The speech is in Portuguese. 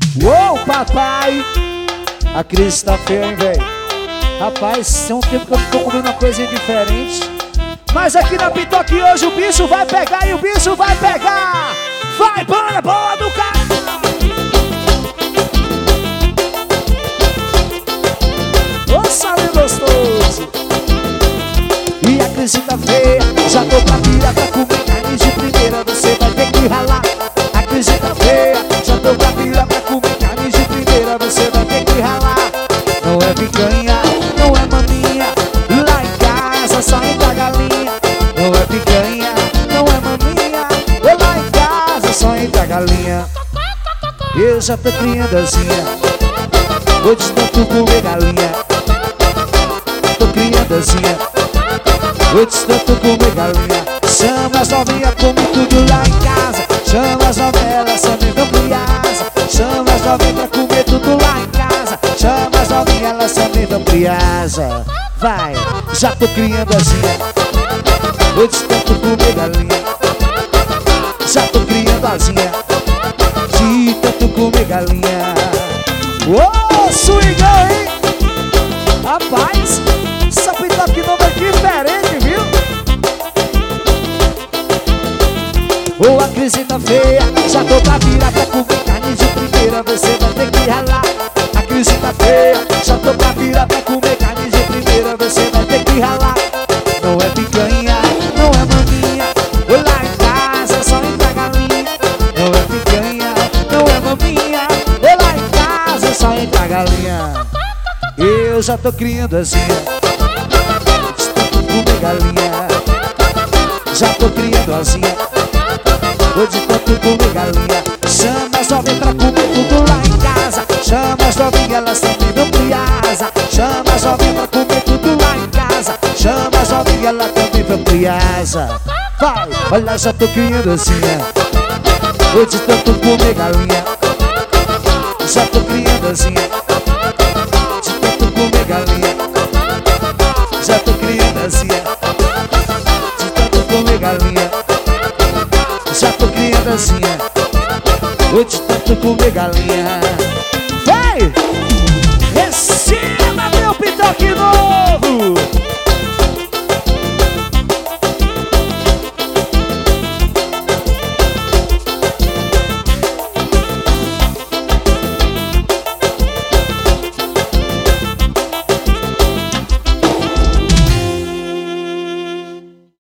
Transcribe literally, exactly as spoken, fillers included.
Uou, papai! A crise tá feia, hein, velho? Rapaz, tem um tempo que eu tô comendo uma coisa diferente. Mas aqui na Pitoque hoje o bicho vai pegar e o bicho vai pegar! Vai, banda, boa do carro! Ô, sabe gostoso! E a crise tá feia, já tô pra virar pra comer carne de primeira, você vai ter que ralar. A crise tá feia, já tô pra virar pra comer carne de primeira, você vai ter que ralar. Não é picanha, não é maminha, lá em casa só entra galinha. Não é picanha, não é maminha, lá em casa só entra galinha. Eu já tô criando asinha, vou de tanto comer galinha. Tô criando asinha, vou de tanto comer galinha. Chama as novinhas, come tudo lá em casa. Chama as novelas, também vão criança. Chama as novinhas pra comer tudo lá em casa. Chama as novinhas, elas também vão criança. Vai, já tô criando asinha, vou de tanto comer galinha. Já tô criando asinha, de tanto comer galinha. Ô, swingão, hein? Rapaz, essa Pitoque nova é diferente, viu? Ô, a crise tá feia, já tô pra virar pra comer carne de primeira, você vai ter que ralar. A crise tá feia, já tô pra virar pra comer carne de primeira, você vai ter que ralar. Não é picanha, não é maminha, lá em casa só entra galinha. Não é picanha, não é maminha, lá em casa só entra galinha. Eu já tô criando asinha, estou comer galinha. Já tô criando asinha, vou de tanto comer galinha. Chama as novinhas pra comer tudo lá em casa. Chama as novinhas, elas também vão criança. Chama as novinhas pra comer tudo lá em casa. Chama as novinhas, elas também vão criança. Vai, olha, já tô criando asinha, vou de tanto comer galinha. Já tô criando asinha, de tanto comer galinha. Já tô criando asinha, de tanto comer galinha. Já tô criando asinha, vou de tanto comer galinha. Vai! Receba meu Pitoque novo!